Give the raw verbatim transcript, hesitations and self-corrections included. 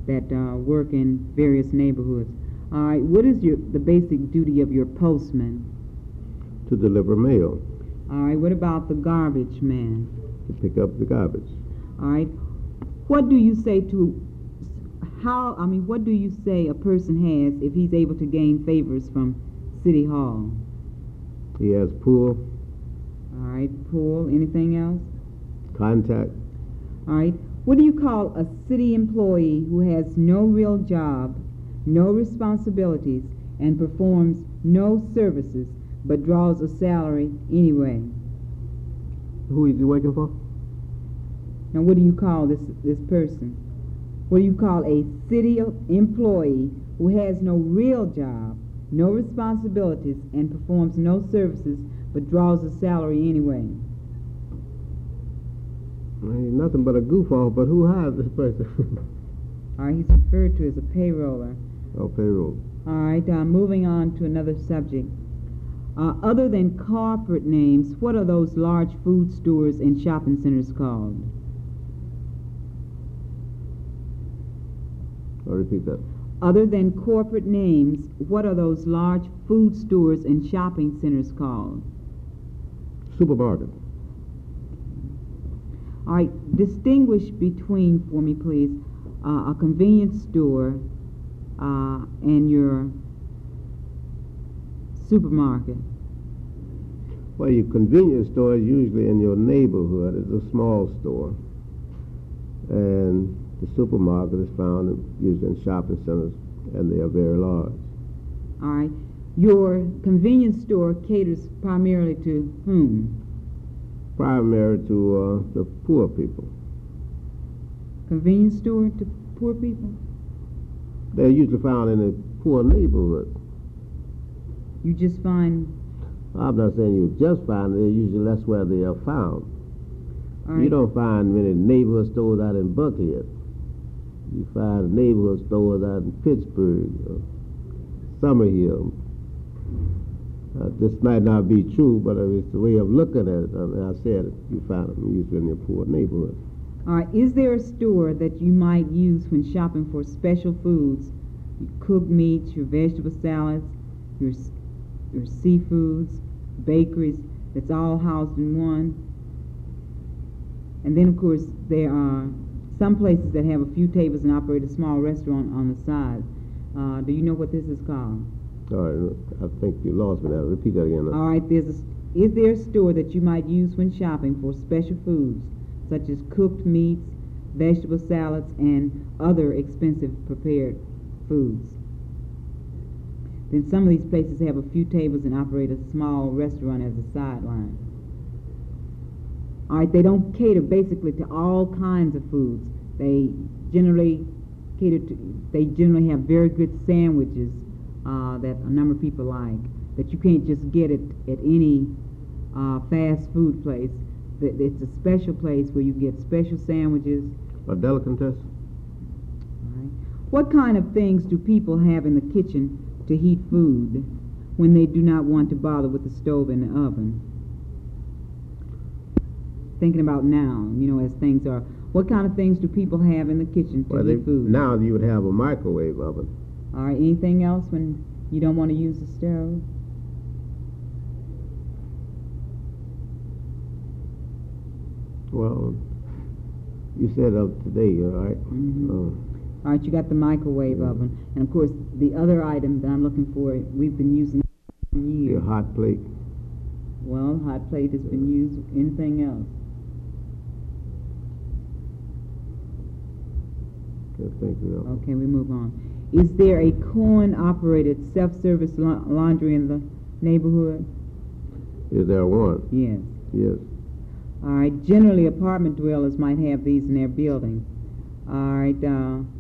that uh, work in various neighborhoods. All right, what is your the basic duty of your postman? To deliver mail. All right, what about the garbage man? To pick up the garbage. All right, what do you say to, how, I mean, what do you say a person has if he's able to gain favors from City Hall? He has pool. All right, pool, anything else? Contact. All right, what do you call a city employee who has no real job, no responsibilities, and performs no services, but draws a salary anyway? Who is he working for? Now, what do you call this this person? What do you call a city employee who has no real job, no responsibilities, and performs no services, but draws a salary anyway? Ain't nothing but a goof off, but who hires this person? All right, he's referred to as a payroller. Oh, payroll. All right, uh, moving on to another subject. Uh, other than corporate names, what are those large food stores and shopping centers called? I'll repeat that. Other than corporate names, what are those large food stores and shopping centers called? Supermarket. All right, distinguish between, for me please, uh, a convenience store uh, and your supermarket. Well, your convenience store is usually in your neighborhood. It's a small store. And the supermarket is found in, usually in shopping centers, and they are very large. All right. Your convenience store caters primarily to whom? Primary to uh, the poor people. Convenience store to poor people? They're usually found in a poor neighborhood. You just find... I'm not saying you just find it. Usually that's where they are found. All right. You don't find many neighborhood stores out in Buckhead. You find neighborhood stores out in Pittsburgh, or Summerhill. Uh, this might not be true, but uh, it's the way of looking at it. I mean, I said it, you find them usually in your poor neighborhood. All right. Is there a store that you might use when shopping for special foods, your cooked meats, your vegetable salads, your your seafoods, bakeries, that's all housed in one? And then, of course, there are some places that have a few tables and operate a small restaurant on the side. Uh, do you know what this is called? All right, I think you lost me now. Repeat that again. All right, there's a, is there a store that you might use when shopping for special foods, such as cooked meats, vegetable salads, and other expensive prepared foods? Then some of these places have a few tables and operate a small restaurant as a sideline. All right, they don't cater basically to all kinds of foods. They generally cater to, they generally have very good sandwiches uh, that a number of people like, that you can't just get it at any uh, fast food place. It's a special place where you get special sandwiches. A delicatessen? All right. What kind of things do people have in the kitchen to heat food when they do not want to bother with the stove and the oven? Thinking about now, you know, as things are, what kind of things do people have in the kitchen to well, heat they, food? Now you would have a microwave oven. All right, anything else when you don't want to use the stove? Well, you said of today, all right? Mm-hmm. Uh, All right, you got the microwave yeah. oven. And, of course, the other item that I'm looking for, we've been using for years. Your hot plate. Well, hot plate has been used. Anything else? I think so. Okay, we move on. Is there a coin-operated self-service la- laundry in the neighborhood? Is there one? Yes. Yes. All right. Generally, apartment dwellers might have these in their buildings. All right. Uh,